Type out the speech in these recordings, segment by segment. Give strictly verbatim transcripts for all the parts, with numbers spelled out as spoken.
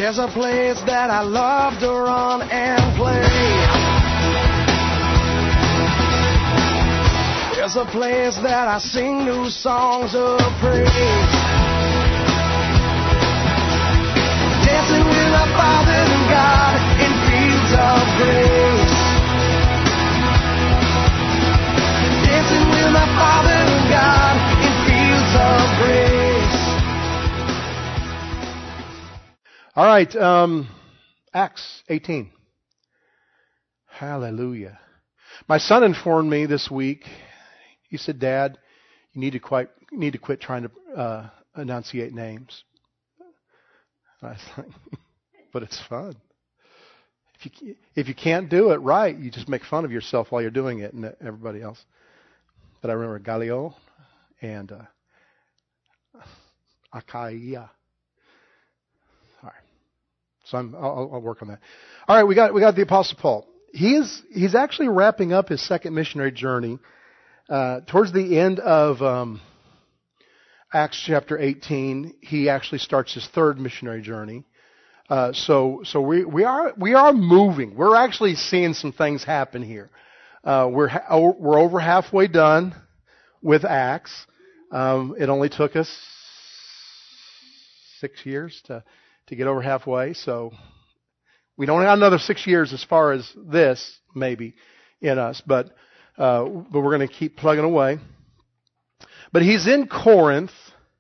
There's a place that I love to run and play. There's a place that I sing new songs of praise. Dancing with our Father and God in fields of grace. Dancing with my Father and God in fields of grace. All right, um, Acts eighteen. Hallelujah. My son informed me this week. He said, "Dad, you need to quite you need to quit trying to uh, enunciate names." I was like, "But it's fun. If you if you can't do it right, you just make fun of yourself while you're doing it and everybody else." But I remember Gallio and uh, Achaia. All right, so I'm, I'll, I'll work on that. All right, we got we got the Apostle Paul. He is he's actually wrapping up his second missionary journey. Uh, towards the end of um, Acts chapter eighteen, he actually starts his third missionary journey. Uh, so, so we we are we are moving. We're actually seeing some things happen here. Uh, we're ha- we're over halfway done with Acts. Um, it only took us six years to to get over halfway. So we don't have another six years as far as this maybe in us, but. Uh, but we're going to keep plugging away. But he's in Corinth.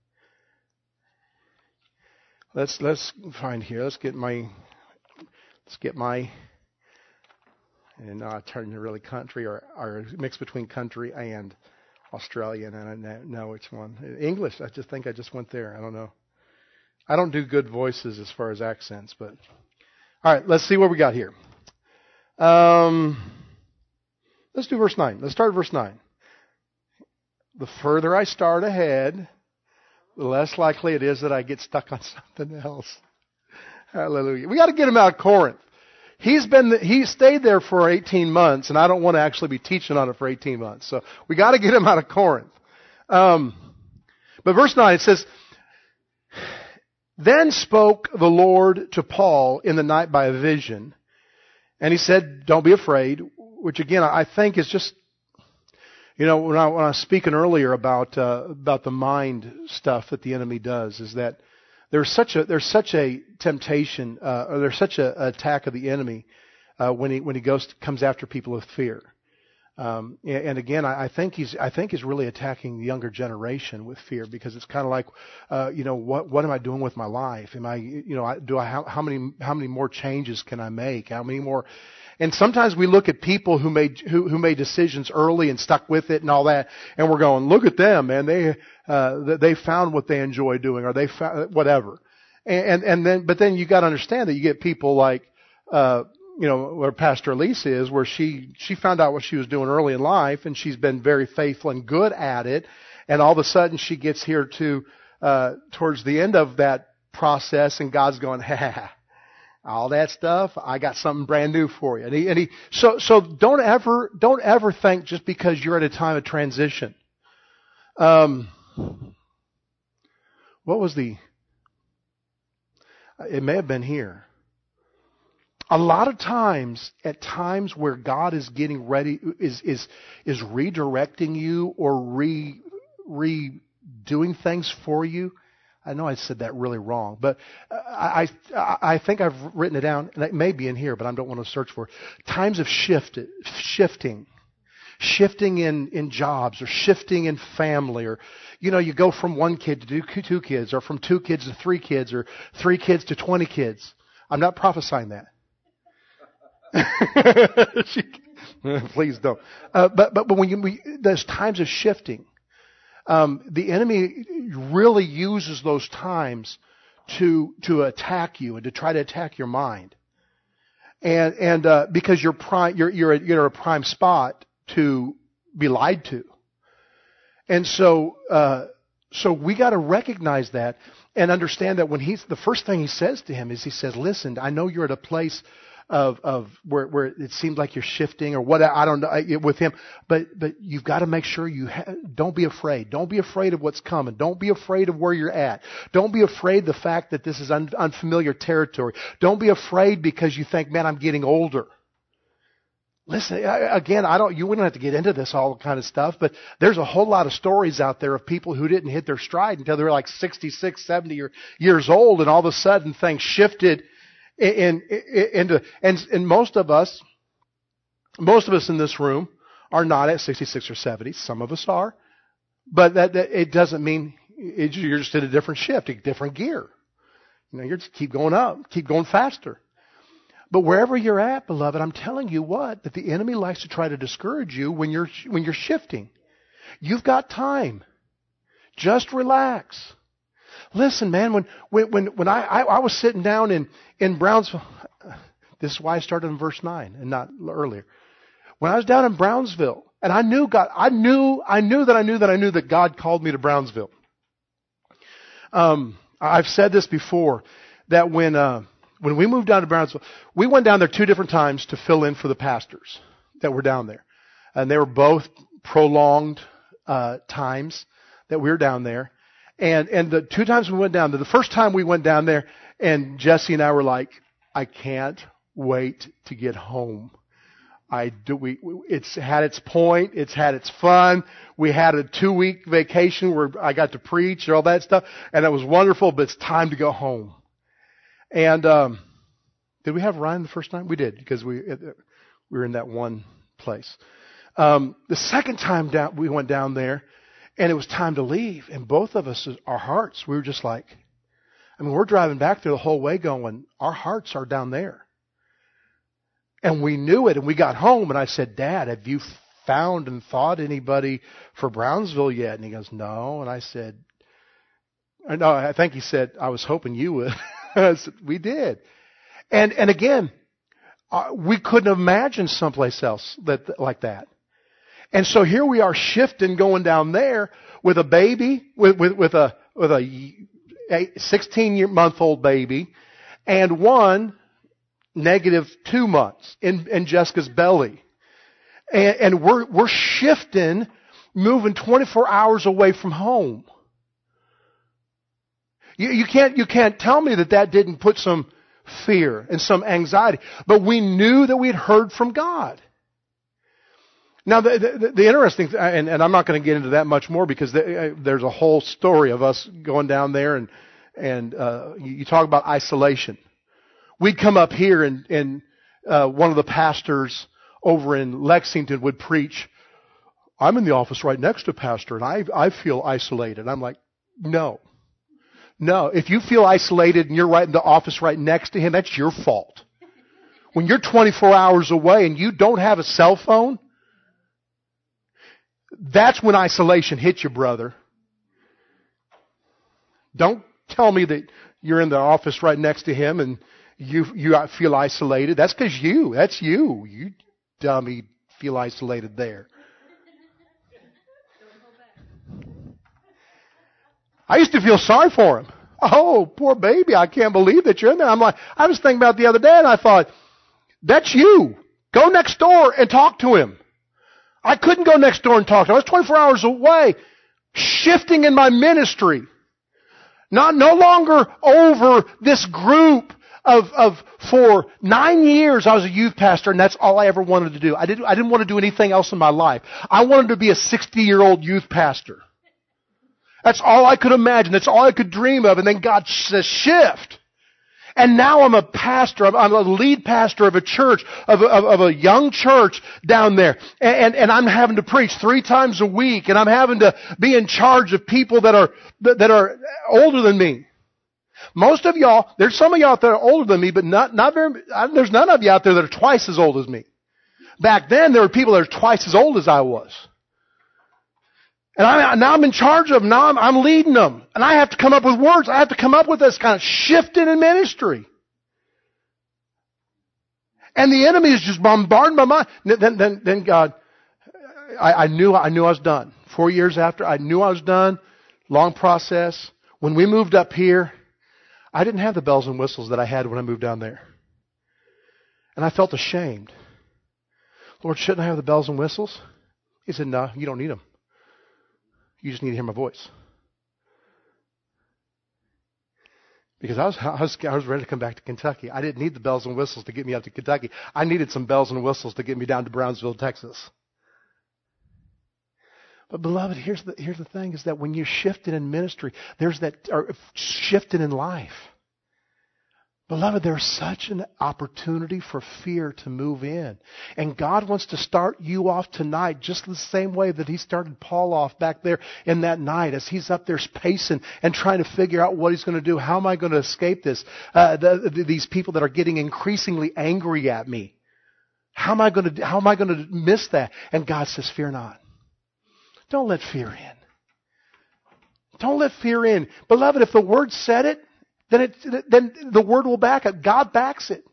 Let's let's find here. Let's get my let's get my and now I turn to really country or or mix between country and Australian, and I know which one. English. I just think I just went there. I don't know. I don't do good voices as far as accents, but all right. Let's see what we got here. Um. Let's do verse nine. Let's start at verse nine. The further I start ahead, the less likely it is that I get stuck on something else. Hallelujah. We got to get him out of Corinth. He's been, he stayed there for eighteen months, and I don't want to actually be teaching on it for eighteen months. So we got to get him out of Corinth. Um, but verse nine, it says, "Then spoke the Lord to Paul in the night by a vision, and he said, 'Don't be afraid.'" Which again, I think is just, you know, when I, when I was speaking earlier about uh, about the mind stuff that the enemy does, is that there's such a there's such a temptation, uh, or there's such a, a attack of the enemy uh, when he when he goes to, comes after people with fear. Um, and, and again, I, I think he's I think he's really attacking the younger generation with fear, because it's kind of like, uh, you know, what what am I doing with my life? Am I, you know, do I how, how many how many more changes can I make? How many more? And sometimes we look at people who made who, who made decisions early and stuck with it and all that, and we're going, look at them, man. They uh, they found what they enjoy doing, or they found whatever. And and, and then, but then you got to understand that you get people like, uh, you know, where Pastor Elise is, where she she found out what she was doing early in life, and she's been very faithful and good at it. And all of a sudden, she gets here to uh, towards the end of that process, and God's going, ha ha ha. All that stuff, I got something brand new for you. And he, and he, so, so don't ever, don't ever think just because you're at a time of transition. Um, what was the, it may have been here. A lot of times, at times where God is getting ready, is, is, is redirecting you or re, redoing things for you. I know I said that really wrong, but I, I I think I've written it down, and it may be in here, but I don't want to search for it. Times of shift, shifting, shifting in, in jobs, or shifting in family, or, you know, you go from one kid to do two kids, or from two kids to three kids, or three kids to twenty kids. I'm not prophesying that. Please don't. Uh, but but but when you, we, there's times of shifting. Um, the enemy really uses those times to to attack you and to try to attack your mind, and and uh, because you're prime, you're you're at, you're at a prime spot to be lied to, and so uh, so we got to recognize that and understand that when he's the first thing he says to him is he says, "Listen, I know you're at a place of, of where, where it seems like you're shifting or what, I don't know, with him. But, but you've got to make sure you ha- don't be afraid. Don't be afraid of what's coming. Don't be afraid of where you're at. Don't be afraid the fact that this is un- unfamiliar territory. Don't be afraid because you think, man, I'm getting older. Listen, again, I don't, you wouldn't have to get into this all kind of stuff, but there's a whole lot of stories out there of people who didn't hit their stride until they were like sixty-six, seventy years old, and all of a sudden things shifted in, in, into, and, and most of us, most of us in this room are not at sixty-six or seventy. Some of us are, but that, that it doesn't mean it, you're just in a different shift, a different gear. You know, you're just keep going up, keep going faster. But wherever you're at, beloved, I'm telling you what, that the enemy likes to try to discourage you when you're when you're shifting. You've got time. Just relax. Listen, man, when when when, when I, I, I was sitting down in, in Brownsville, this is why I started in verse nine and not earlier. When I was down in Brownsville, and I knew God, I knew, I knew that I knew that I knew that God called me to Brownsville. Um, I've said this before, that when uh, When we moved down to Brownsville, we went down there two different times to fill in for the pastors that were down there. And they were both prolonged uh, times that we were down there. And and the two times we went down there, the first time we went down there, and Jesse and I were like, I can't wait to get home. I do. We it's had its point. It's had its fun. We had a two week vacation where I got to preach and all that stuff, and it was wonderful. But it's time to go home. And um, did we have Ryan the first time? We did, because we we were in that one place. Um, the second time down, we went down there, and it was time to leave. And both of us, our hearts, we were just like, I mean, we're driving back there the whole way going, our hearts are down there. And we knew it, and we got home, and I said, Dad, have you found and thought anybody for Brownsville yet? And he goes, no. And I said, no, I think he said, I was hoping you would. We did. And and again, uh, we couldn't have imagined someplace else that like that. And so here we are shifting, going down there with a baby, with with, with a with a sixteen month old baby, and one negative two months in, in Jessica's belly. And, and we're we're shifting, moving twenty-four hours away from home. You, you can't you can't tell me that that didn't put some fear and some anxiety. But we knew that we had heard from God. Now, the, the, the interesting thing, and, and I'm not going to get into that much more because the, uh, there's a whole story of us going down there, and and uh, you, you talk about isolation. We'd come up here, and, and uh, one of the pastors over in Lexington would preach, I'm in the office right next to Pastor, and I I feel isolated. I'm like, no. No, if you feel isolated and you're right in the office right next to him, that's your fault. When you're twenty-four hours away and you don't have a cell phone, that's when isolation hits you, brother. Don't tell me that you're in the office right next to him and you you feel isolated. That's because you. That's you. You dummy feel isolated there. I used to feel sorry for him. Oh, poor baby, I can't believe that you're in there. I'm like, I was thinking about it the other day, and I thought, that's you. Go next door and talk to him. I couldn't go next door and talk to him. I was twenty-four hours away, shifting in my ministry. Not no longer over this group of of for nine years I was a youth pastor, and that's all I ever wanted to do. I didn't I didn't want to do anything else in my life. I wanted to be a sixty-year-old youth pastor. That's all I could imagine. That's all I could dream of. And then God says, shift. And now I'm a pastor. I'm, I'm a lead pastor of a church, of a, of, of a young church down there. And, and, and I'm having to preach three times a week. And I'm having to be in charge of people that are, that are older than me. Most of y'all, there's some of y'all out there that are older than me, but not, not very, there's none of you out there that are twice as old as me. Back then, there were people that are twice as old as I was. And I, now I'm in charge of them. Now I'm, I'm leading them. And I have to come up with words. I have to come up with this kind of shifting in ministry. And the enemy is just bombarding my mind. Then, then, then God, I, I knew, I knew I was done. Four years after, I knew I was done. Long process. When we moved up here, I didn't have the bells and whistles that I had when I moved down there. And I felt ashamed. Lord, shouldn't I have the bells and whistles? He said, no, you don't need them. You just need to hear my voice. Because I was, I was, I was ready to come back to Kentucky. I didn't need the bells and whistles to get me up to Kentucky. I needed some bells and whistles to get me down to Brownsville, Texas. But beloved, here's the, here's the thing, is that when you're shifted in ministry, there's that, or shifted in life. Beloved, there's such an opportunity for fear to move in. And God wants to start you off tonight just the same way that He started Paul off back there in that night as he's up there pacing and trying to figure out what he's going to do. How am I going to escape this? Uh, the, the, these people that are getting increasingly angry at me. How am I going to, how am I going to miss that? And God says, fear not. Don't let fear in. Don't let fear in. Beloved, if the Word said it, Then, it, then the Word will back it. God backs it.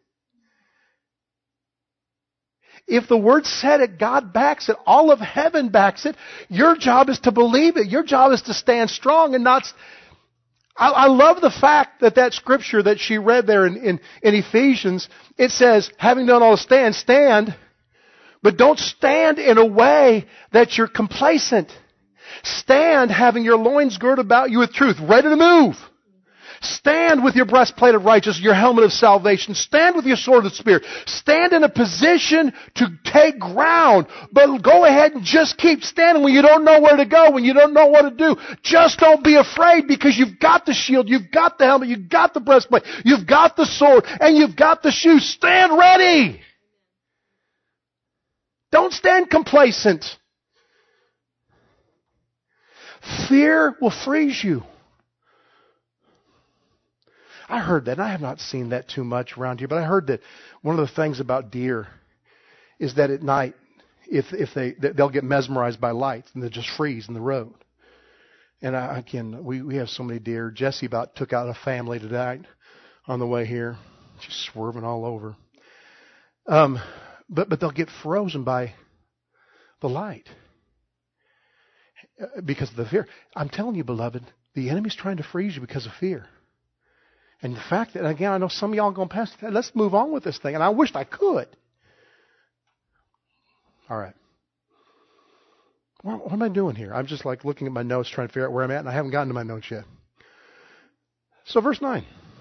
If the Word said it, God backs it. All of heaven backs it. Your job is to believe it. Your job is to stand strong and not... I, I love the fact that that scripture that she read there in, in, in Ephesians, it says, having done all to stand, stand, but don't stand in a way that you're complacent. Stand having your loins girded about you with truth, ready to move. Stand with your breastplate of righteousness, your helmet of salvation. Stand with your sword of the Spirit. Stand in a position to take ground. But go ahead and just keep standing when you don't know where to go, when you don't know what to do. Just don't be afraid, because you've got the shield, you've got the helmet, you've got the breastplate, you've got the sword, and you've got the shoes. Stand ready. Don't stand complacent. Fear will freeze you. I heard that, and I have not seen that too much around here, but I heard that one of the things about deer is that at night, if if they they'll get mesmerized by lights and they just freeze in the road. And I, again, we we have so many deer. Jesse about took out a family tonight on the way here, just swerving all over. Um, but but they'll get frozen by the light because of the fear. I'm telling you, beloved, the enemy's trying to freeze you because of fear. And the fact that, again, I know some of y'all are going past that. Let's move on with this thing. And I wished I could. All right. What, what am I doing here? I'm just like looking at my notes, trying to figure out where I'm at, and I haven't gotten to my notes yet. So verse nine.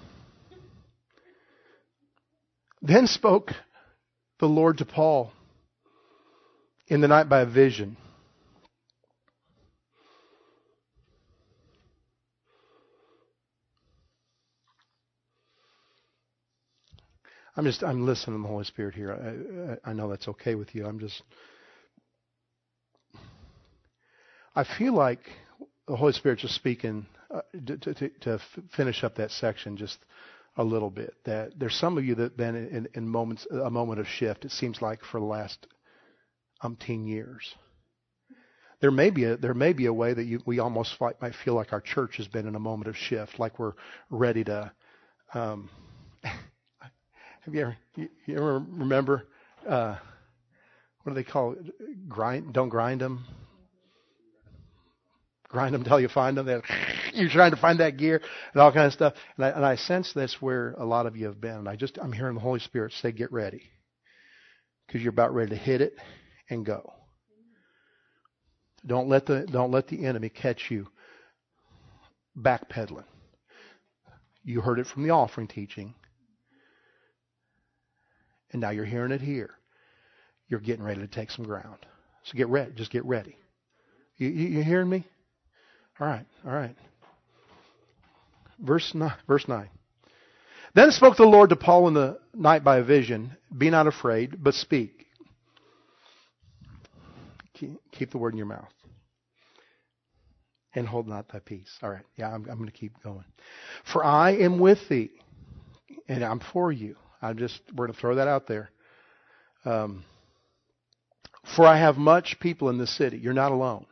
Then spoke the Lord to Paul in the night by a vision. I'm just, I'm listening to the Holy Spirit here. I, I, I know that's okay with you. I'm just, I feel like the Holy Spirit's just speaking uh, to, to, to finish up that section just a little bit. That there's some of you that have been in, in moments, a moment of shift, it seems like, for the last umpteen years. There may be a, there may be a way that you, we almost might feel like our church has been in a moment of shift, like we're ready to, um, Have you ever, you, you ever remember, uh, what do they call it? Grind, don't grind them. Grind them till you find them. You're trying to find that gear and all kinds of stuff. And I, and I sense this where a lot of you have been. And I just, I'm hearing the Holy Spirit say, get ready. Because you're about ready to hit it and go. Don't let the, don't let the enemy catch you backpedaling. You heard it from the offering teaching. And now you're hearing it here. You're getting ready to take some ground. So get ready. Just get ready. You, you, you hearing me? All right. All right. Verse nine, verse nine. Then spoke the Lord to Paul in the night by a vision. Be not afraid, but speak. Keep the word in your mouth. And hold not thy peace. All right. Yeah, I'm, I'm going to keep going. For I am with thee, and I'm for you. I'm just, we're going to throw that out there. Um, for I have much people in the city. You're not alone.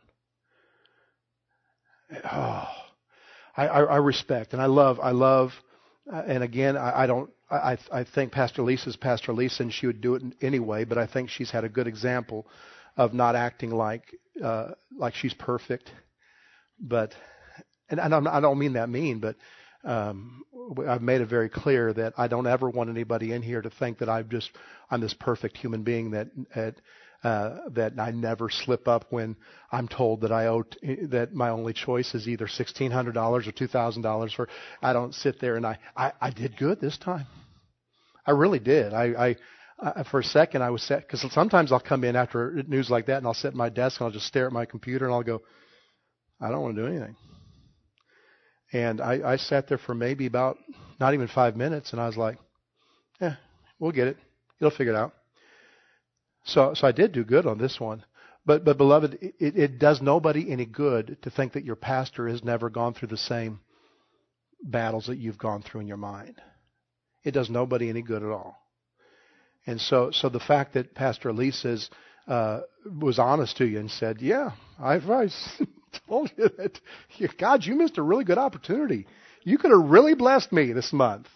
Oh, I, I, I respect and I love, I love, uh, and again, I, I don't, I, I think Pastor Lisa's Pastor Lisa, and she would do it anyway, but I think she's had a good example of not acting like, uh, like she's perfect. But, and I don't, I don't mean that mean, but, um, I've made it very clear that I don't ever want anybody in here to think that I'm just I'm this perfect human being that that uh, that I never slip up when I'm told that I owe t- that my only choice is either sixteen hundred dollars or two thousand dollars. For I don't sit there and I, I I did good this time. I really did. I. I Uh, for a second, I was set, because sometimes I'll come in after news like that and I'll sit at my desk and I'll just stare at my computer and I'll go, I don't want to do anything. And I, I sat there for maybe about not even five minutes and I was like, yeah, we'll get it. You'll figure it out. So, so I did do good on this one. But, but beloved, it, it does nobody any good to think that your pastor has never gone through the same battles that you've gone through in your mind. It does nobody any good at all. And so, so the fact that Pastor Elisa's uh, was honest to you and said, "Yeah, I've I told you that, God, you missed a really good opportunity. You could have really blessed me this month."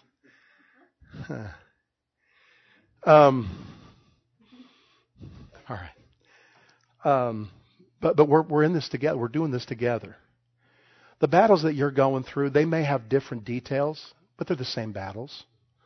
um, all right, um, but but we're we're in this together. We're doing this together. The battles that you're going through, they may have different details, but they're the same battles.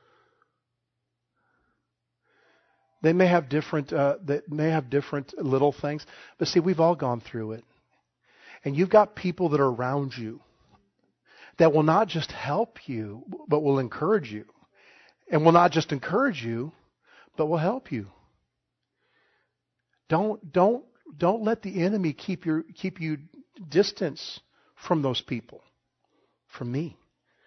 They may have different, uh, they may have different little things, but see, we've all gone through it. And you've got people that are around you that will not just help you, but will encourage you. And will not just encourage you, but will help you. Don't, don't, don't let the enemy keep your, keep you distance from those people, from me.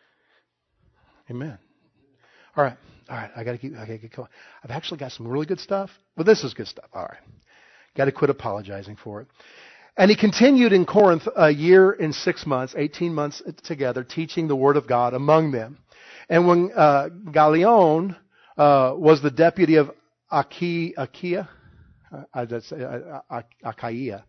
Amen. All right. All right, I got to keep. I got to get going. I've actually got some really good stuff, but this is good stuff. All right, got to quit apologizing for it. And he continued in Corinth a year and six months, eighteen months together, teaching the word of God among them. And when uh, Galion uh, was the deputy of Achaia, Achaia, I, I, Achaia,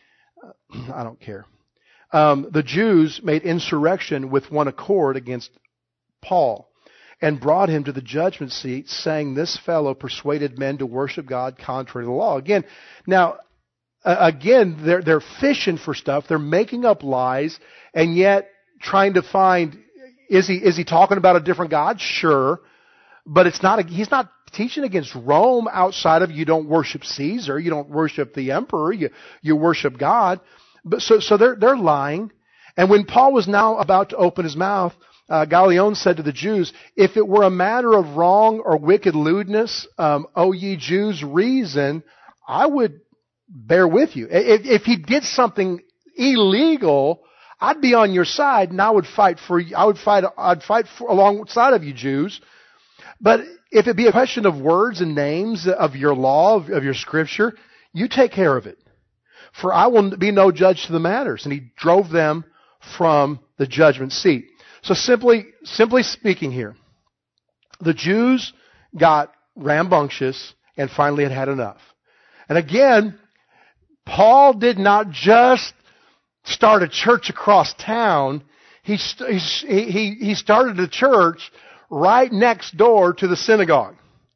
I don't care. Um, the Jews made insurrection with one accord against Paul, and brought him to the judgment seat, saying, "This fellow persuaded men to worship God contrary to the law." Again, now, uh, again, they're they're fishing for stuff. They're making up lies, and yet trying to find, is he is he talking about a different God? Sure, but it's not. A, he's not teaching against Rome. Outside of, you don't worship Caesar, you don't worship the emperor, you you worship God. But so so they're they're lying. And when Paul was now about to open his mouth, Uh, Galion said to the Jews, "If it were a matter of wrong or wicked lewdness, um, O ye Jews, reason, I would bear with you. If, if he did something illegal, I'd be on your side and I would fight for you. I would fight. I'd fight for, alongside of you Jews. But if it be a question of words and names of your law, of, of your scripture, you take care of it. For I will be no judge to the matters." And he drove them from the judgment seat. So simply, simply speaking here, the Jews got rambunctious and finally had had enough. And again, Paul did not just start a church across town. He, he, he started a church right next door to the synagogue.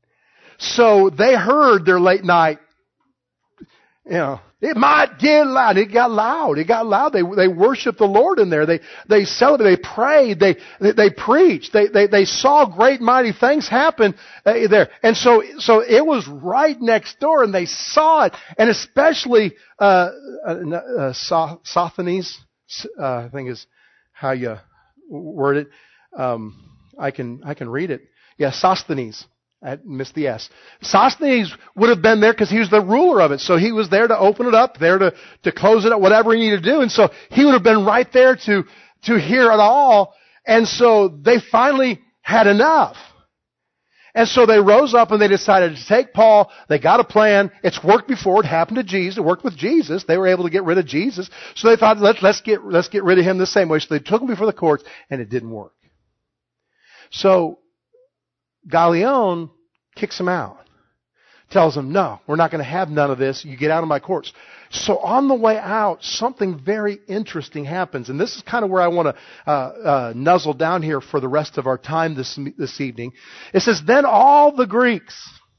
So they heard their late night, you know, it might get loud. It got loud. It got loud. They they worshiped the Lord in there. They they celebrated. They prayed. They they, they preached. They, they they saw great mighty things happen uh, there. And so so it was right next door, and they saw it. And especially uh, uh, uh, Sosthenes, uh, I think is how you word it. Um, I can I can read it. Yeah, Sosthenes. I missed the S. Sosthenes would have been there because he was the ruler of it. So he was there to open it up, there to, to close it up, whatever he needed to do. And so he would have been right there to, to hear it all. And so they finally had enough. And so they rose up and they decided to take Paul. They got a plan. It's worked before. It happened to Jesus. It worked with Jesus. They were able to get rid of Jesus. So they thought, let's, let's get, let's get rid of him the same way. So they took him before the courts and it didn't work. So Galion kicks him out. Tells him, "No, we're not going to have none of this. You get out of my courts." So on the way out, something very interesting happens. And this is kind of where I want to uh, uh, nuzzle down here for the rest of our time this, this evening. It says, "Then all the Greeks."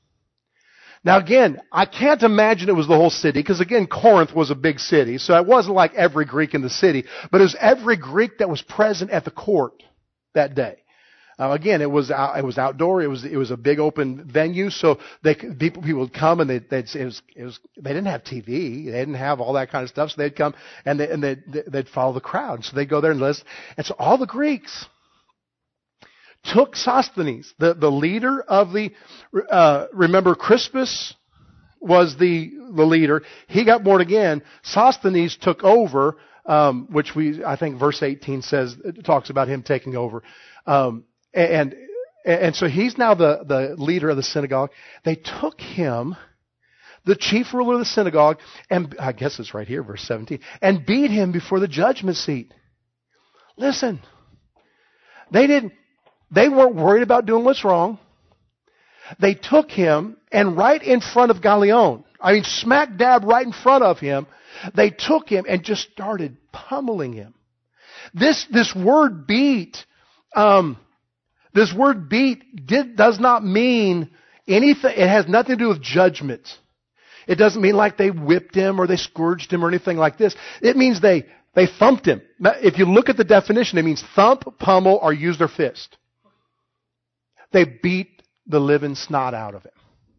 Now again, I can't imagine it was the whole city, because again, Corinth was a big city. So it wasn't like every Greek in the city, but it was every Greek that was present at the court that day. Uh, again, it was out, it was outdoor. It was it was a big open venue, so they could- people people would come and they they'd it was it was they didn't have T V, they didn't have all that kind of stuff, so they'd come and they and they they'd follow the crowd. So they'd go there and listen. And so all the Greeks took Sosthenes, the the leader of the uh, remember Crispus was the the leader. He got born again. Sosthenes took over, um, which we I think verse eighteen says it talks about him taking over. Um, And, and so he's now the, the leader of the synagogue. They took him, the chief ruler of the synagogue, and I guess it's right here, verse seventeen, and beat him before the judgment seat. Listen, they didn't, they weren't worried about doing what's wrong. They took him and right in front of Galion, I mean smack dab right in front of him, they took him and just started pummeling him. This, this word beat, um, This word beat did, does not mean anything. It has nothing to do with judgment. It doesn't mean like they whipped him or they scourged him or anything like this. It means they, they thumped him. If you look at the definition, it means thump, pummel, or use their fist. They beat the living snot out of him.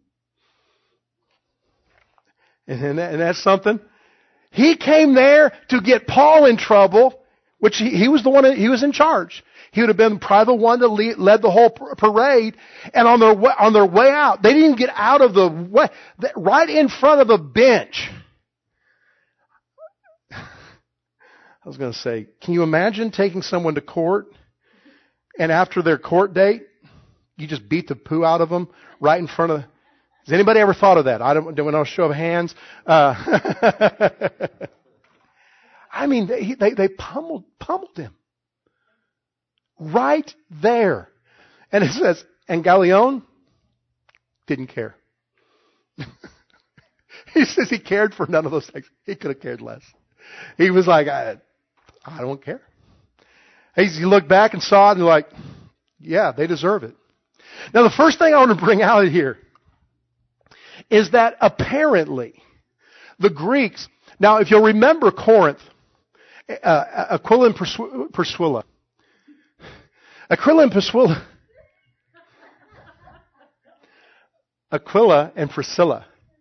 And, that, and that's something. He came there to get Paul in trouble, which he, he was the one, that, he was in charge. He would have been probably the one that lead, led the whole parade. And on their way, on their way out, they didn't even get out of the way, right in front of the bench. I was going to say, can you imagine taking someone to court and after their court date, you just beat the poo out of them right in front of, has anybody ever thought of that? I don't, don't know, show of hands. Uh, I mean, they, they, they pummeled, pummeled him. Right there. And it says, and Galion didn't care. He says he cared for none of those things. He could have cared less. He was like, I, I don't care. He looked back and saw it and like, yeah, they deserve it. Now the first thing I want to bring out of here is that apparently the Greeks, now if you'll remember Corinth, uh, Aquila and Priscilla, Aquila and Priscilla, Aquila and Priscilla.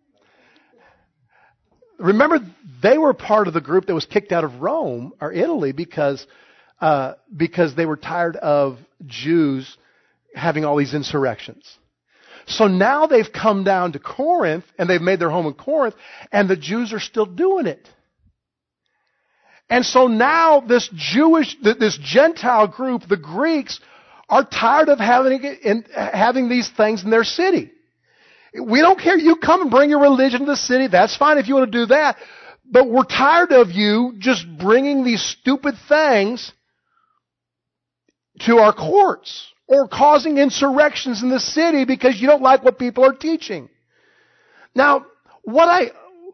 Remember, they were part of the group that was kicked out of Rome or Italy because uh, because they were tired of Jews having all these insurrections. So now they've come down to Corinth and they've made their home in Corinth, and the Jews are still doing it. And so now this Jewish, this Gentile group, the Greeks, are tired of having having these things in their city. We don't care. You come and bring your religion to the city. That's fine if you want to do that. But we're tired of you just bringing these stupid things to our courts or causing insurrections in the city because you don't like what people are teaching. Now, what I...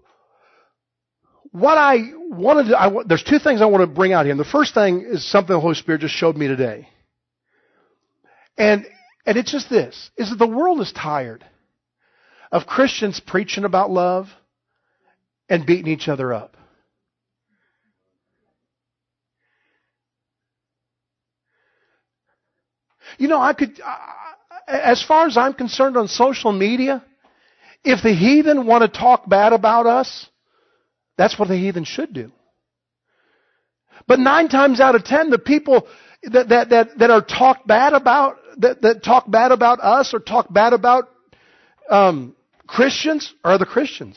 What I wanted to, I, there's two things I want to bring out here. And the first thing is something the Holy Spirit just showed me today. And, and it's just this, is that the world is tired of Christians preaching about love and beating each other up. You know, I could, as far as I'm concerned on social media, if the heathen want to talk bad about us, that's what the heathen should do. But nine times out of ten, the people that that that, that are talked bad about, that, that talk bad about us or talk bad about um, Christians are the Christians.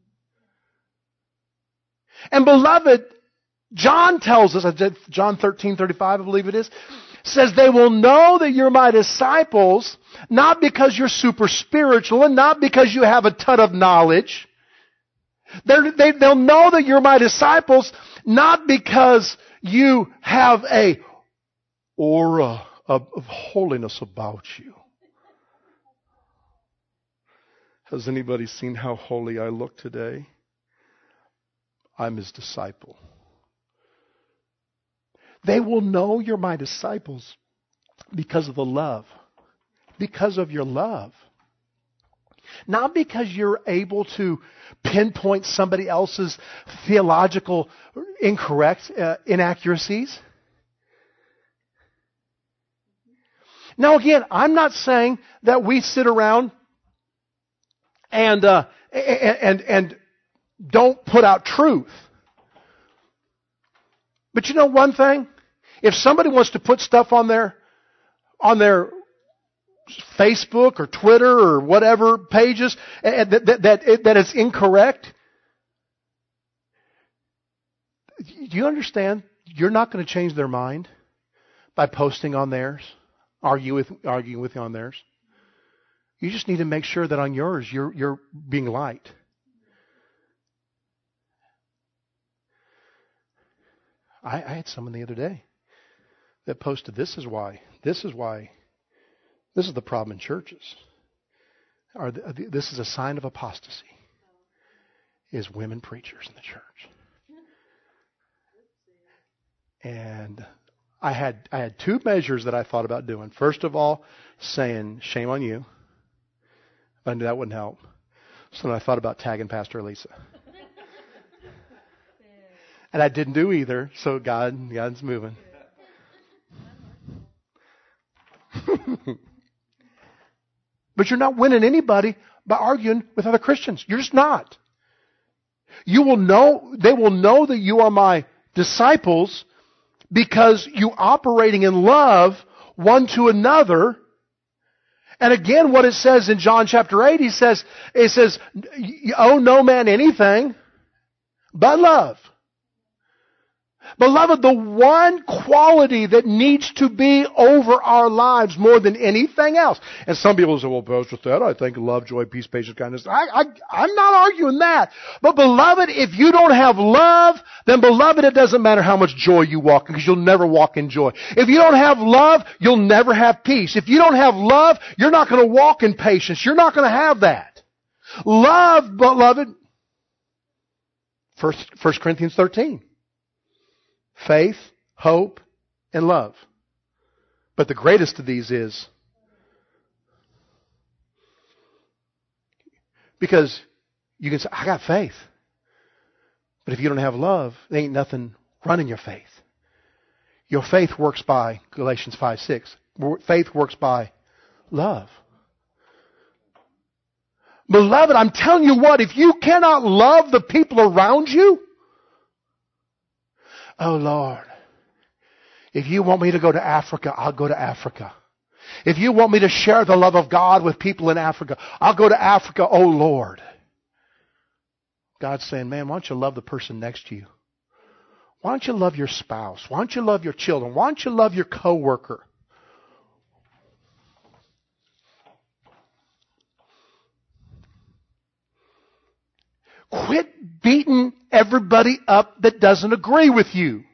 And beloved, John tells us, John thirteen thirty-five, I believe it is, says they will know that you're my disciples, not because you're super spiritual and not because you have a ton of knowledge. They're, they, they'll know that you're my disciples, not because you have a aura of, of holiness about you. Has anybody seen how holy I look today? I'm his disciple. They will know you're my disciples because of the love. Because of your love. Not because you're able to pinpoint somebody else's theological incorrect uh, inaccuracies. Now again, I'm not saying that we sit around and uh, and, and and don't put out truth. But you know one thing? If somebody wants to put stuff on their on their Facebook or Twitter or whatever pages that that that, that is incorrect, do you understand? You're not going to change their mind by posting on theirs, argue with arguing with you on theirs. You just need to make sure that on yours you're you're being light. I, I had someone the other day that posted, "This is why. This is why. This is the problem in churches. Or this is a sign of apostasy. Is women preachers in the church." And I had I had two measures that I thought about doing. First of all, saying, "Shame on you." I knew that wouldn't help. So then I thought about tagging Pastor Lisa. And I didn't do either, so God, God's moving. But you're not winning anybody by arguing with other Christians. You're just not. You will know, they will know that you are my disciples because you operating in love one to another. And again, what it says in John chapter eight, he says, it says, "You owe no man anything but love." Beloved, the one quality that needs to be over our lives more than anything else. And some people say, "Well, Pastor, that I think love, joy, peace, patience, kindness." I, I, I'm not arguing that. But beloved, if you don't have love, then beloved, it doesn't matter how much joy you walk in, because you'll never walk in joy. If you don't have love, you'll never have peace. If you don't have love, you're not going to walk in patience. You're not going to have that. Love, beloved, First, First Corinthians thirteen. Faith, hope, and love. But the greatest of these is, because you can say, "I got faith." But if you don't have love, there ain't nothing running your faith. Your faith works by, Galatians five six, faith works by love. Beloved, I'm telling you what, if you cannot love the people around you, "Oh Lord, if you want me to go to Africa, I'll go to Africa. If you want me to share the love of God with people in Africa, I'll go to Africa, oh Lord." God's saying, "Man, why don't you love the person next to you? Why don't you love your spouse? Why don't you love your children? Why don't you love your coworker?" Quit beating everybody up that doesn't agree with you.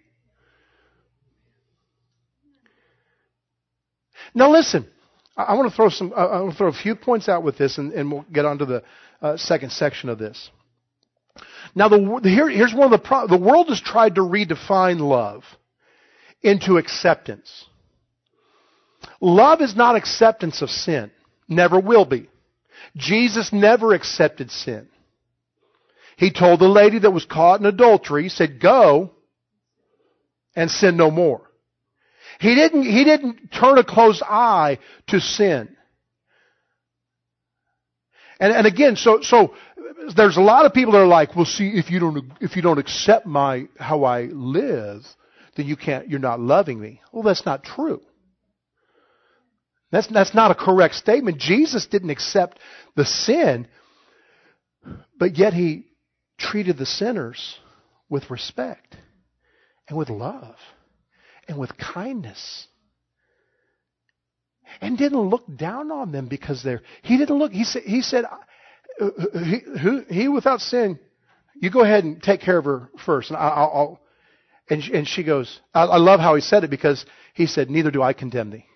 Now listen, I want to throw some. I want to throw a few points out with this, and, and we'll get on to the uh, second section of this. Now, the, here, here's one of the pro- the world has tried to redefine love into acceptance. Love is not acceptance of sin. Never will be. Jesus never accepted sin. He told the lady that was caught in adultery, he said, "Go and sin no more." He didn't, he didn't turn a closed eye to sin. And, and again, so, so there's a lot of people that are like, "Well, see, if you don't, if you don't accept my, how I live, then you can't, you're not loving me." Well, that's not true. That's, that's not a correct statement. Jesus didn't accept the sin, but yet He treated the sinners with respect and with love and with kindness, and didn't look down on them because they're. He didn't look. He said. He said, "He, who, he without sin, you go ahead and take care of her first." And I'll. I'll and, and she goes. I, I love how he said it, because he said, "Neither do I condemn thee."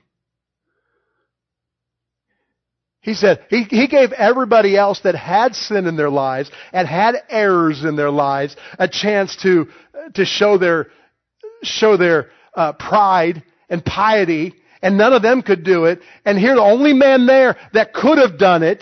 He said, he, he gave everybody else that had sin in their lives and had errors in their lives a chance to, to show their, show their uh, pride and piety, and none of them could do it. And here, the only man there that could have done it,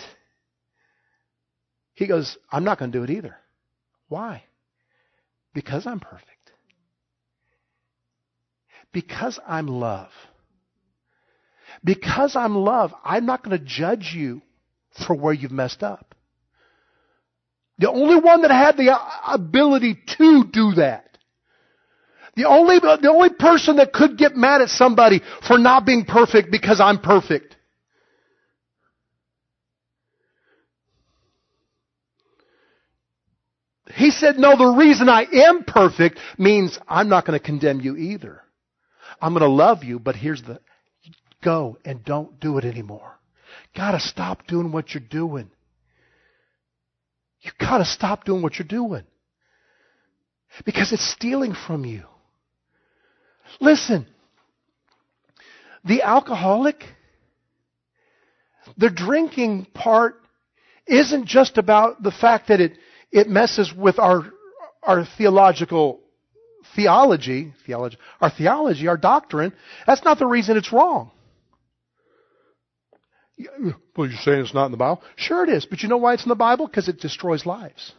he goes, "I'm not going to do it either." Why? Because I'm perfect. Because I'm love. Because I'm love, I'm not going to judge you for where you've messed up. The only one that had the ability to do that, the only, the only person that could get mad at somebody for not being perfect because I'm perfect. He said, no, the reason I am perfect means I'm not going to condemn you either. I'm going to love you, but here's the, go and don't do it anymore. Gotta stop doing what you're doing. You gotta stop doing what you're doing. Because it's stealing from you. Listen, the alcoholic, the drinking part isn't just about the fact that it, it messes with our, our theological theology, theology, our theology, our doctrine. That's not the reason it's wrong. Well, you're saying it's not in the Bible? Sure it is. But you know why it's in the Bible? Because it destroys lives.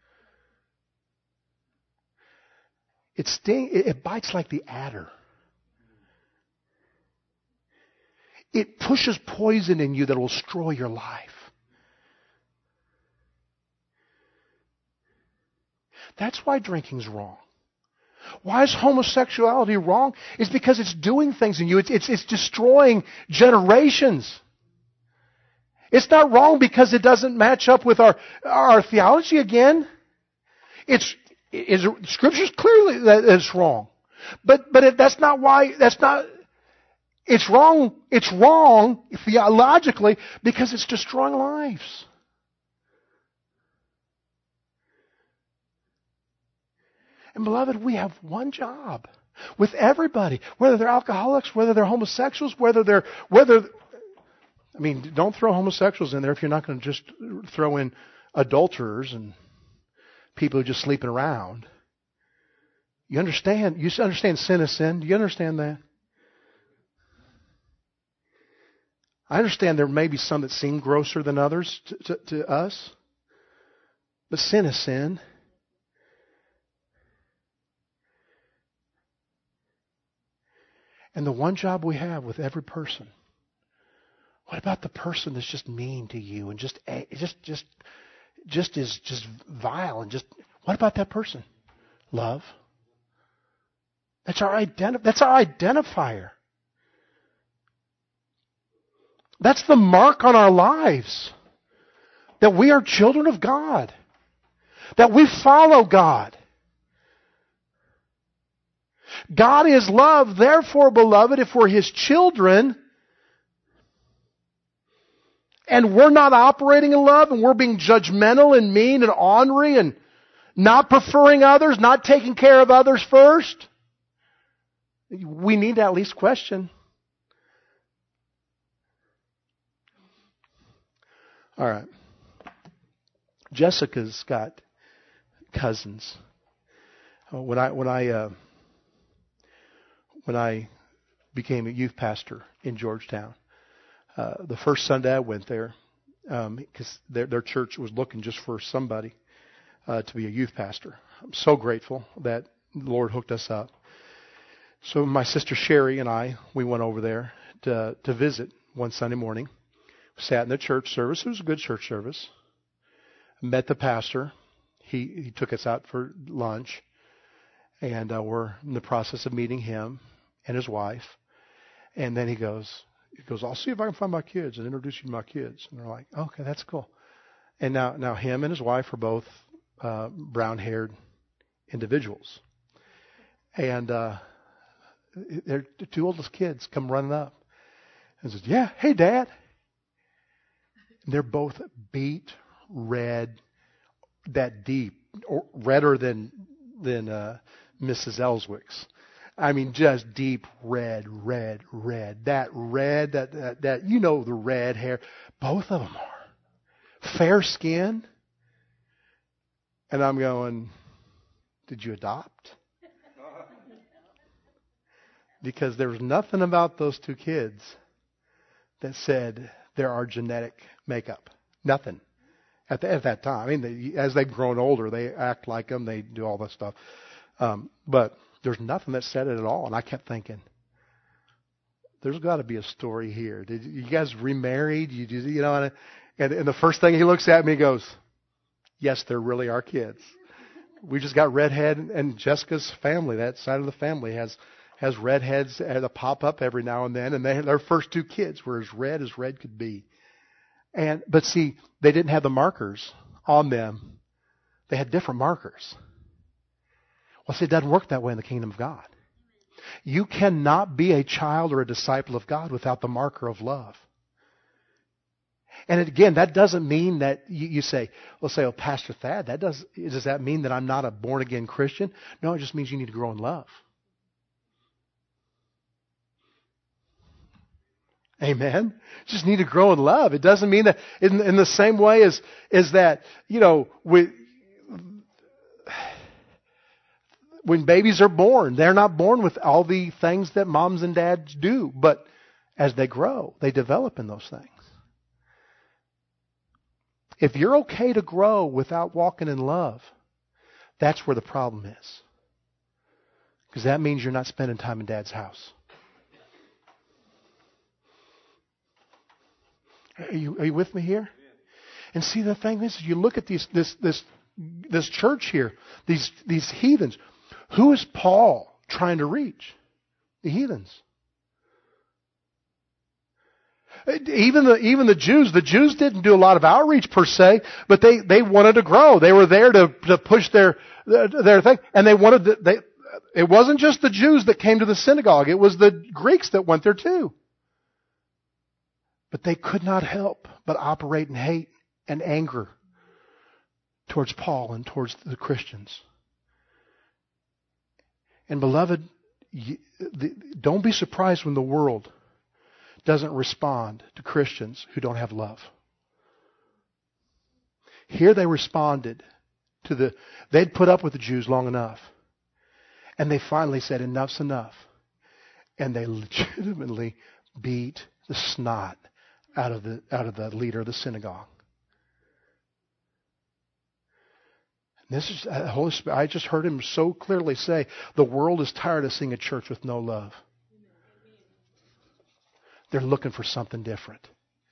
It sting, it bites like the adder. It pushes poison in you that will destroy your life. That's why drinking's wrong. Why is homosexuality wrong? It's because it's doing things in you. It's, it's, it's destroying generations. It's not wrong because it doesn't match up with our, our theology again. It's, it's Scripture's clearly that it's wrong. But, but it, that's not why, that's not, it's wrong, it's wrong theologically because it's destroying lives. And beloved, we have one job with everybody, whether they're alcoholics, whether they're homosexuals, whether they're, whether, I mean, don't throw homosexuals in there if you're not going to just throw in adulterers and people who are just sleeping around. You understand? You understand sin is sin. Do you understand that? I understand there may be some that seem grosser than others to, to, to us, but sin is sin. And the one job we have with every person, what about the person that's just mean to you and just just just just is just vile and just what about that person? Love. That's our identi- that's our identifier. That's the mark on our lives. That we are children of God. That we follow God. God is love, therefore, beloved, if we're His children, and we're not operating in love, and we're being judgmental and mean and ornery, and not preferring others, not taking care of others first, we need to at least question. All right. Jessica's got cousins. When I when I uh, when I became a youth pastor in Georgetown, uh, the first Sunday I went there, because um, their their church was looking just for somebody uh, to be a youth pastor. I'm so grateful that the Lord hooked us up. So my sister Sherry and I, we went over there to to visit one Sunday morning. Sat in the church service. It was a good church service. Met the pastor. He he took us out for lunch. And uh, we're in the process of meeting him and his wife. And then he goes, he goes, I'll see if I can find my kids and introduce you to my kids. And they're like, okay, that's cool. And now, now him and his wife are both uh, brown-haired individuals. And uh, their two oldest kids come running up and says, yeah, hey, Dad. And they're both beet red, that deep, or redder than than uh, Missus Ellswick's. I mean, just deep red, red, red. That red, that, that that you know the red hair. Both of them are fair skin. And I'm going, did you adopt? Because there was nothing about those two kids that said there are genetic makeup. Nothing. At, the, at that time. I mean, they, as they've grown older, they act like them. They do all that stuff. Um, but there's nothing that said it at all. And I kept thinking, there's got to be a story here. Did you guys remarried? You, you know, and, and, and the first thing he looks at me goes, yes, they're really our kids. We just got redhead, and Jessica's family, that side of the family, has has redheads that pop up every now and then, and they, their first two kids were as red as red could be. And but see, they didn't have the markers on them. They had different markers. Well, see, it doesn't work that way in the kingdom of God. You cannot be a child or a disciple of God without the marker of love. And again, that doesn't mean that you, you say, well, say, oh, Pastor Thad, that does, does that mean that I'm not a born-again Christian? No, it just means you need to grow in love. Amen. You just need to grow in love. It doesn't mean that in, in the same way as, as that, you know, we, when babies are born, they're not born with all the things that moms and dads do. But as they grow, they develop in those things. If you're okay to grow without walking in love, that's where the problem is. Because that means you're not spending time in Dad's house. Are you, are you with me here? And see, the thing is, you look at these, this, this, this church here, these, these heathens. Who is Paul trying to reach? The heathens. Even the even the Jews, the Jews didn't do a lot of outreach per se, but they, they wanted to grow. They were there to, to push their their thing, and they wanted to, they. It wasn't just the Jews that came to the synagogue; it was the Greeks that went there too. But they could not help but operate in hate and anger towards Paul and towards the Christians. And beloved, don't be surprised when the world doesn't respond to Christians who don't have love. Here they responded to the, they'd put up with the Jews long enough. And they finally said, enough's enough. And they legitimately beat the snot out of the, out of the leader of the synagogue. This is uh, Holy Spirit. I just heard him so clearly say, the world is tired of seeing a church with no love. They're looking for something different.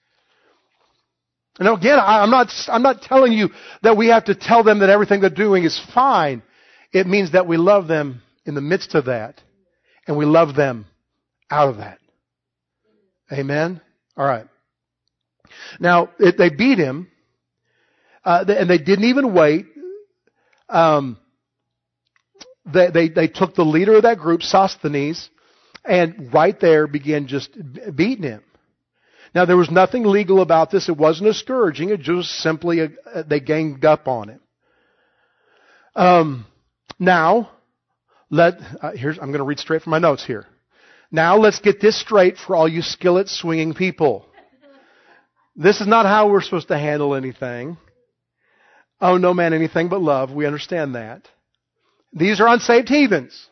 Now again, I, I'm not, I'm not telling you that we have to tell them that everything they're doing is fine. It means that we love them in the midst of that, and we love them out of that. Amen? All right. Now, it, they beat him, uh, and they didn't even wait. Um, they, they, they took the leader of that group, Sosthenes, and right there began just beating him. Now, there was nothing legal about this. It wasn't a scourging. It just simply, a, they ganged up on him. Um, now, let, uh, here's, I'm going to read straight from my notes here. Now, let's get this straight for all you skillet swinging people. This is not how we're supposed to handle anything. Oh, no man anything but love. We understand that. These are unsaved heathens.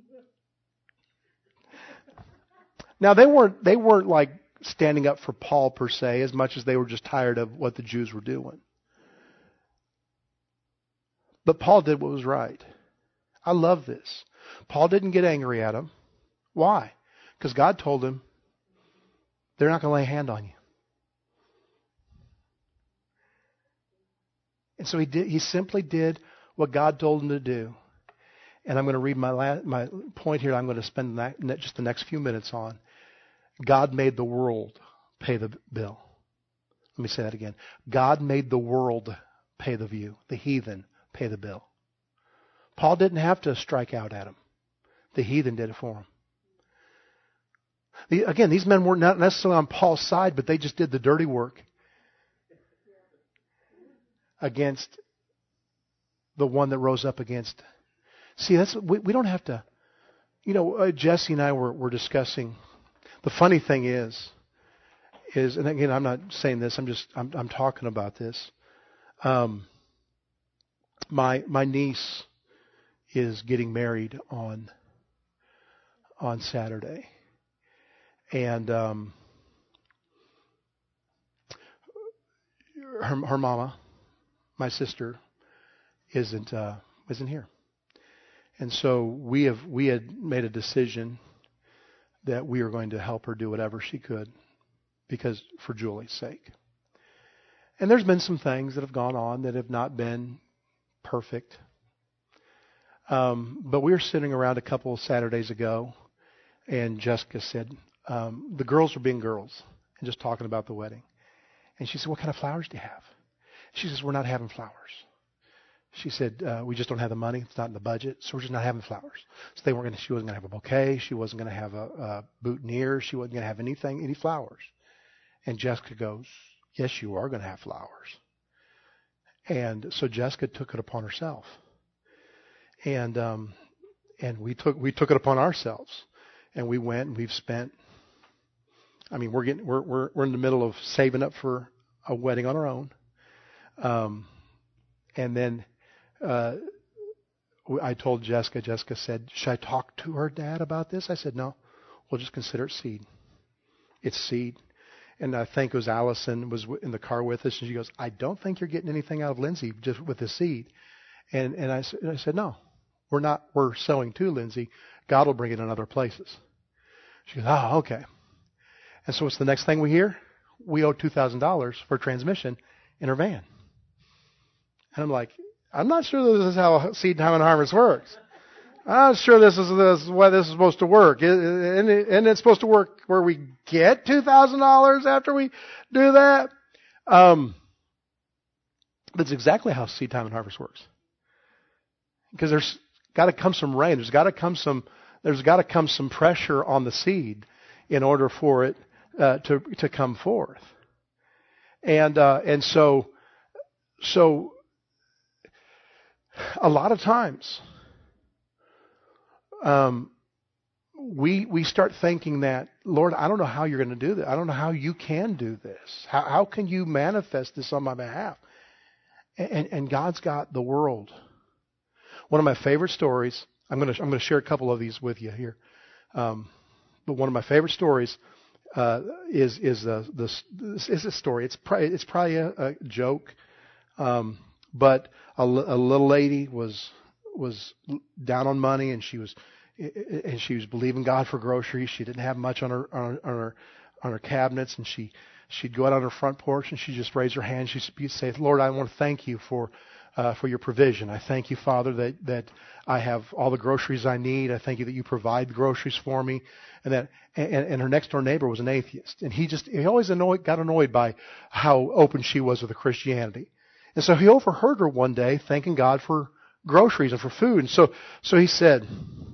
Now, they weren't, they weren't like standing up for Paul per se, as much as they were just tired of what the Jews were doing. But Paul did what was right. I love this. Paul didn't get angry at them. Why? Because God told him, they're not going to lay a hand on you. And so he did. He simply did what God told him to do. And I'm going to read my last, my point here. I'm going to spend that, just the next few minutes on. God made the world pay the bill. Let me say that again. God made the world pay the view. The heathen pay the bill. Paul didn't have to strike out at him. The heathen did it for him. The, again, these men weren't not necessarily on Paul's side, but they just did the dirty work against the one that rose up against. See, that's we, we don't have to. You know, uh, Jesse and I were, were discussing. The funny thing is, is and again, I'm not saying this. I'm just I'm, I'm talking about this. Um, my my niece is getting married on on Saturday, and um, her her mama, my sister, isn't uh, isn't here, and so we have we had made a decision that we were going to help her do whatever she could because for Julie's sake. And there's been some things that have gone on that have not been perfect. Um, but we were sitting around a couple of Saturdays ago, and Jessica said, um, the girls were being girls and just talking about the wedding. And she said, what kind of flowers do you have? She says, we're not having flowers. She said, uh, we just don't have the money. It's not in the budget, so we're just not having flowers. So they weren't going to, she wasn't going to have a bouquet. She wasn't going to have a, a boutonniere. She wasn't going to have anything, any flowers. And Jessica goes, yes, you are going to have flowers. And so Jessica took it upon herself. And um, and we took we took it upon ourselves. And we went and we've spent, I mean, we're getting we're we're we're in the middle of saving up for a wedding on our own. Um, and then uh, I told Jessica, Jessica said, should I talk to her dad about this? I said, no, we'll just consider it seed. It's seed. And I think it was Allison was in the car with us, and she goes, I don't think you're getting anything out of Lindsay just with the seed. And and I, I said, no, we're not. We're sowing to Lindsay. God will bring it in other places. She goes, oh, okay. And so what's the next thing we hear? We owe two thousand dollars for transmission in her van. And I'm like, I'm not sure this is how seed time and harvest works. I'm not sure this is this is why this is supposed to work. Isn't it, isn't it supposed to work where we get two thousand dollars after we do that? Um, that's exactly how seed time and harvest works. Because there's got to come some rain. There's got to come some. There's got to come some pressure on the seed in order for it uh, to to come forth. And uh, and so so a lot of times. Um, we we start thinking that, Lord, I don't know how you're going to do this. I don't know how you can do this. How how can you manifest this on my behalf? And and God's got the world. One of my favorite stories. I'm going to I'm going to share a couple of these with you here. Um, but one of my favorite stories uh, is is uh, this this is a story. It's probably it's probably a, a joke, um, but a, a little lady was. was down on money, and she was and she was believing God for groceries. She didn't have much on her on her on her, on her cabinets, and she she'd go out on her front porch and she'd just raise her hand. She'd say, "Lord, I want to thank you for uh, for your provision. I thank you, Father, that that I have all the groceries I need. I thank you that you provide the groceries for me." And that and, and her next door neighbor was an atheist, and he just he always annoyed got annoyed by how open she was with the Christianity, and so he overheard her one day thanking God for groceries and for food. And so, so he said,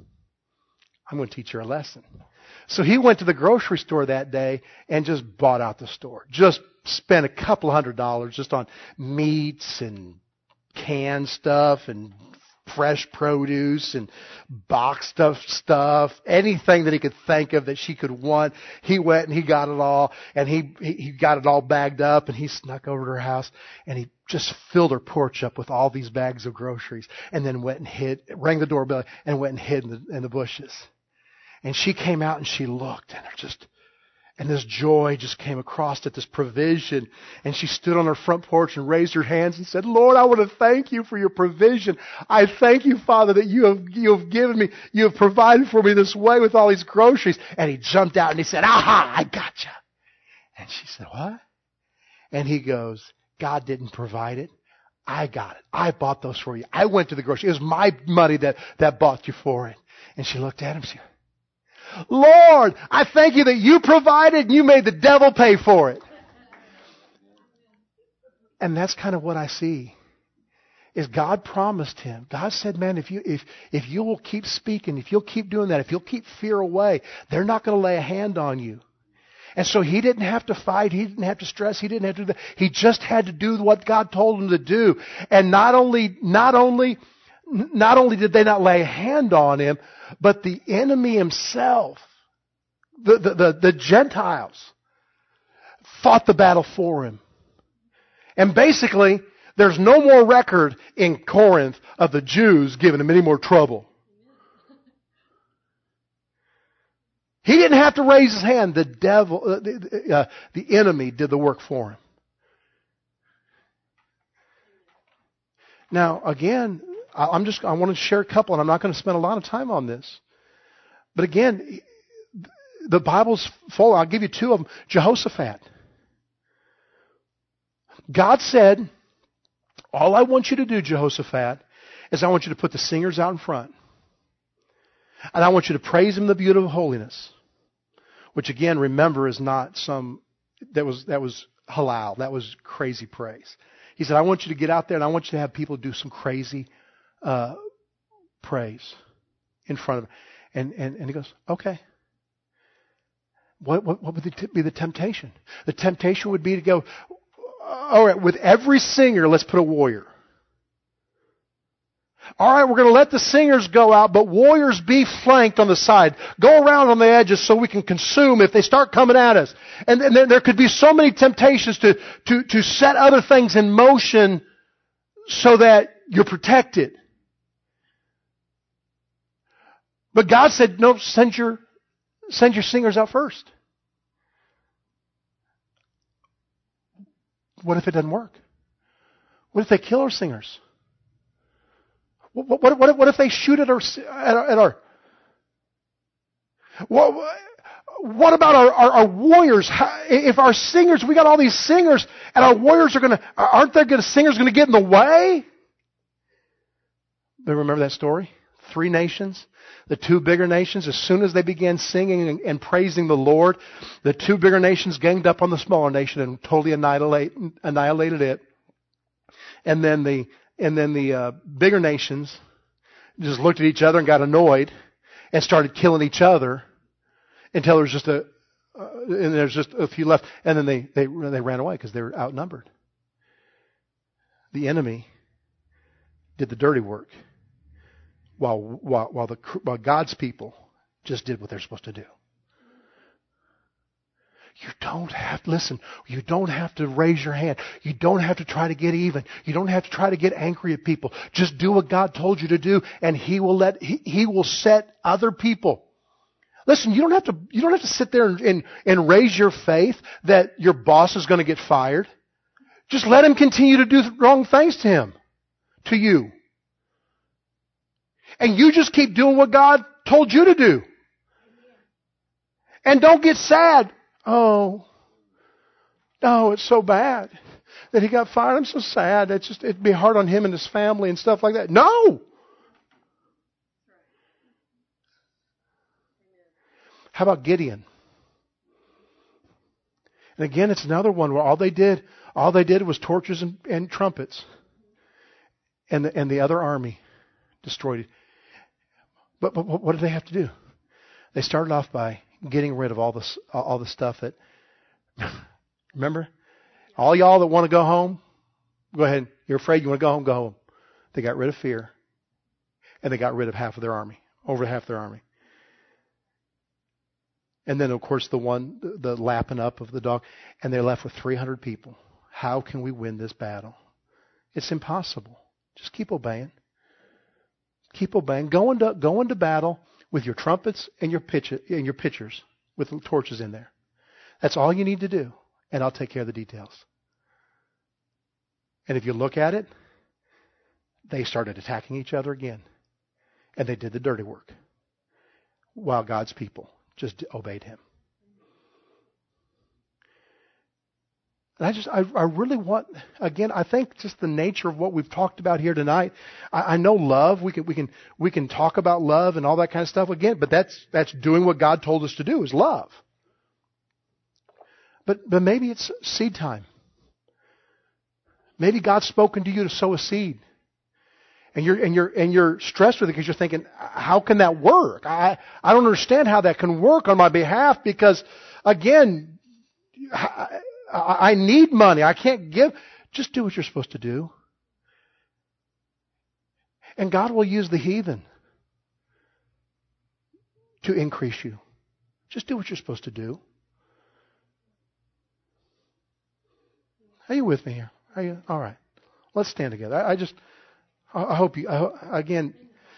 I'm going to teach her a lesson. So he went to the grocery store that day and just bought out the store. Just spent a couple hundred dollars just on meats and canned stuff and fresh produce and boxed up stuff, anything that he could think of that she could want. He went and he got it all, and he, he, he got it all bagged up, and he snuck over to her house, and he just filled her porch up with all these bags of groceries, and then went and hid, rang the doorbell, and went and hid in the, in the bushes. And she came out and she looked, and her just, and this joy just came across it, this provision. And she stood on her front porch and raised her hands and said, Lord, I want to thank you for your provision. I thank you, Father, that you have, you have given me, you have provided for me this way with all these groceries. And he jumped out and he said, aha, I gotcha. And she said, what? And he goes, God didn't provide it. I got it. I bought those for you. I went to the grocery. It was my money that, that bought you for it. And she looked at him. She Lord, I thank you that you provided and you made the devil pay for it. And that's kind of what I see. Is God promised him. God said, man, if you if if you will keep speaking, if you'll keep doing that, if you'll keep fear away, they're not going to lay a hand on you. And so he didn't have to fight. He didn't have to stress. He didn't have to do that. He just had to do what God told him to do. And not only not only not only did they not lay a hand on him, but the enemy himself, the, the, the, the Gentiles, fought the battle for him. And basically, there's no more record in Corinth of the Jews giving him any more trouble. He didn't have to raise his hand. The devil, uh, the, uh, the enemy did the work for him. Now, again, I'm just, I want to share a couple, and I'm not going to spend a lot of time on this. But again, the Bible's full. I'll give you two of them. Jehoshaphat. God said, all I want you to do, Jehoshaphat, is I want you to put the singers out in front. And I want you to praise Him in the beauty of holiness. Which again, remember, is not some, that was, that was halal. That was crazy praise. He said, I want you to get out there and I want you to have people do some crazy uh, praise in front of Him. And, and, and he goes, okay. What, what, what would the, be the temptation? The temptation would be to go, all right, with every singer, let's put a warrior. All right, we're going to let the singers go out, but warriors be flanked on the side. Go around on the edges so we can consume if they start coming at us. And, and there, there could be so many temptations to, to, to set other things in motion so that you're protected. But God said, no, send your, send your singers out first. What if it doesn't work? What if they kill our singers? What, what, what, what if they shoot at our, at our, at our what, what about our, our, our warriors? How, if our singers, we got all these singers, and our warriors are going to, aren't there going to, singers going to get in the way? But remember that story? Three nations, the two bigger nations, as soon as they began singing and, and praising the Lord, the two bigger nations ganged up on the smaller nation and totally annihilate, annihilated it. And then the and then the uh, bigger nations just looked at each other and got annoyed and started killing each other until there was just a uh, and there's just a few left. And then they they they ran away because they were outnumbered. The enemy did the dirty work. While, while, while, the, while God's people just did what they're supposed to do. You don't have, listen, you don't have to raise your hand. You don't have to try to get even. You don't have to try to get angry at people. Just do what God told you to do, and He will let, He, he will set other people. Listen, you don't have to, you don't have to sit there and, and, and raise your faith that your boss is going to get fired. Just let him continue to do wrong things to him, to you. And you just keep doing what God told you to do. And don't get sad. Oh, no, it's so bad that he got fired. I'm so sad. It's just, it'd be hard on him and his family and stuff like that. No! How about Gideon? And again, it's another one where all they did, all they did was torches and, and trumpets. And the, and the other army destroyed it. But, but what did they have to do? They started off by getting rid of all this, all the stuff that, remember? All y'all that want to go home, go ahead. You're afraid you want to go home, go home. They got rid of fear. And they got rid of half of their army, over half their army. And then, of course, the one, the, the lapping up of the dog. And they're left with three hundred people. How can we win this battle? It's impossible. Just keep obeying. Keep obeying. Go into, go into battle with your trumpets and your pitch, and your pitchers with torches in there. That's all you need to do. And I'll take care of the details. And if you look at it, they started attacking each other again. And they did the dirty work. While God's people just obeyed Him. And I just, I, I really want, again, I think just the nature of what we've talked about here tonight. I, I know love. We can, we can, we can talk about love and all that kind of stuff again, but that's, that's doing what God told us to do is love. But, but maybe it's seed time. Maybe God's spoken to you to sow a seed. And you're, and you're, and you're stressed with it because you're thinking, how can that work? I, I don't understand how that can work on my behalf because, again, I, I need money. I can't give. Just do what you're supposed to do. And God will use the heathen to increase you. Just do what you're supposed to do. Are you with me here? Are you? All right. Let's stand together. I, I just, I hope you, I, again,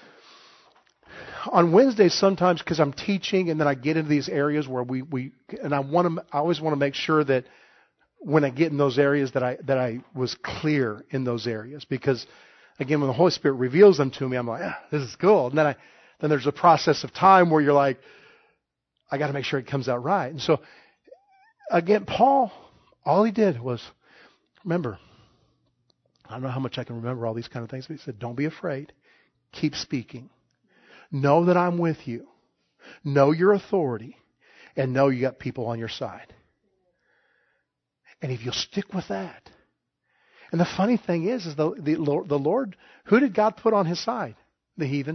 on Wednesdays sometimes because I'm teaching and then I get into these areas where we, we and I want to, I always want to make sure that when I get in those areas that I that I was clear in those areas. Because, again, when the Holy Spirit reveals them to me, I'm like, ah, this is cool. And then I then there's a process of time where you're like, I got to make sure it comes out right. And so, again, Paul, all he did was, remember, I don't know how much I can remember all these kind of things, but he said, don't be afraid. Keep speaking. Know that I'm with you. Know your authority. And know you got people on your side. And if you'll stick with that. And the funny thing is, is the, the, Lord, the Lord, who did God put on His side? The heathen.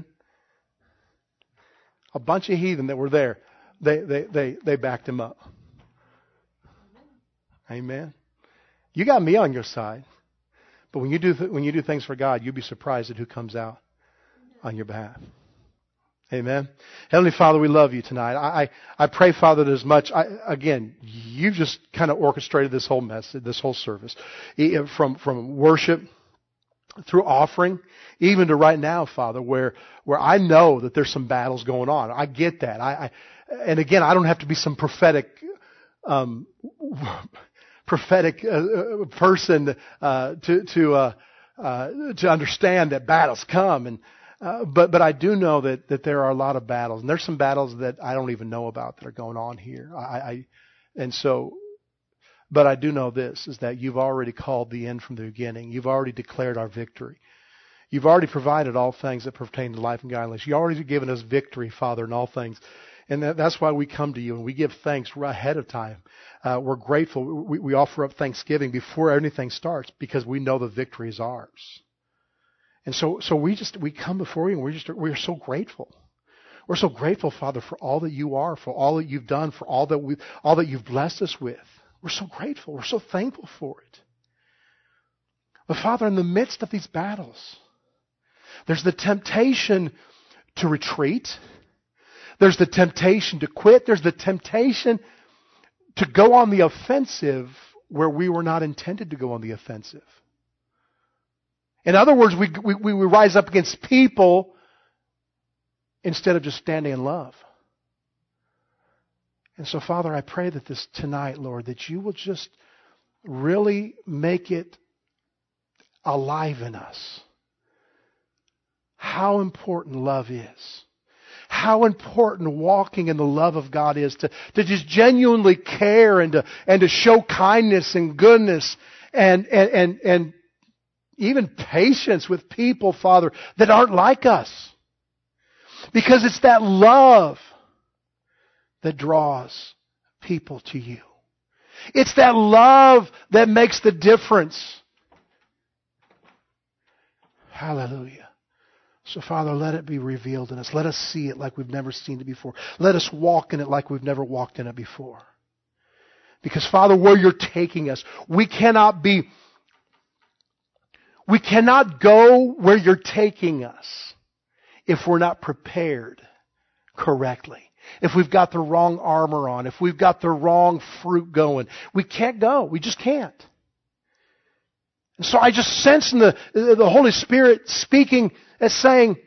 A bunch of heathen that were there. They, they, they, they backed Him up. Amen. You got me on your side. But when you do th- when you do things for God, you'll be surprised at who comes out on your behalf. Amen. Heavenly Father, we love you tonight. I, I, I pray, Father, that as much, I, again, you've just kind of orchestrated this whole message, this whole service. From, from worship through offering, even to right now, Father, where, where I know that there's some battles going on. I get that. I, I and again, I don't have to be some prophetic, um, prophetic uh, person, uh, to, to, uh, uh, to understand that battles come. And, Uh, but but I do know that, that there are a lot of battles, and there's some battles that I don't even know about that are going on here. I, I and so, but I do know this is that you've already called the end from the beginning. You've already declared our victory. You've already provided all things that pertain to life and godliness. You've already given us victory, Father, in all things, and that, that's why we come to you and we give thanks right ahead of time. Uh, we're grateful. We, we offer up thanksgiving before anything starts because we know the victory is ours. And so, so we just, we come before you and we're just, we're so grateful. We're so grateful, Father, for all that you are, for all that you've done, for all that we, all that you've blessed us with. We're so grateful. We're so thankful for it. But Father, in the midst of these battles, there's the temptation to retreat. There's the temptation to quit. There's the temptation to go on the offensive where we were not intended to go on the offensive. In other words, we, we, we rise up against people instead of just standing in love. And so, Father, I pray that this tonight, Lord, that you will just really make it alive in us. How important love is. How important walking in the love of God is to, to just genuinely care and to, and to show kindness and goodness and, and, and, and even patience with people, Father, that aren't like us. Because it's that love that draws people to you. It's that love that makes the difference. Hallelujah. So, Father, let it be revealed in us. Let us see it like we've never seen it before. Let us walk in it like we've never walked in it before. Because, Father, where you're taking us, we cannot be We cannot go where you're taking us if we're not prepared correctly. If we've got the wrong armor on, if we've got the wrong fruit going. We can't go. We just can't. And so I just sense in the, the Holy Spirit speaking as saying,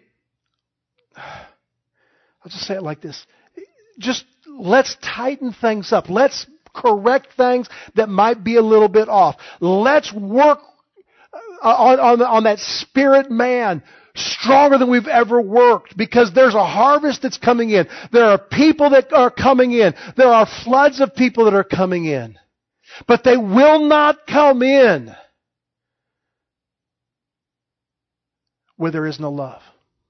I'll just say it like this. Just let's tighten things up. Let's correct things that might be a little bit off. Let's work On, on, on that spirit man stronger than we've ever worked, because there's a harvest that's coming in. There are people that are coming in. There are floods of people that are coming in. But they will not come in where there is no love.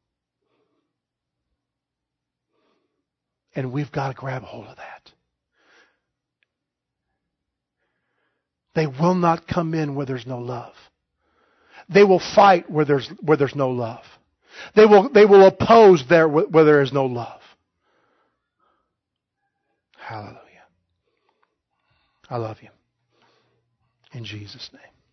And we've got to grab hold of that. They will not come in where there's no love. They will fight where there's where there's no love. They will they will oppose there where there is no love. Hallelujah. I love you. In Jesus' name.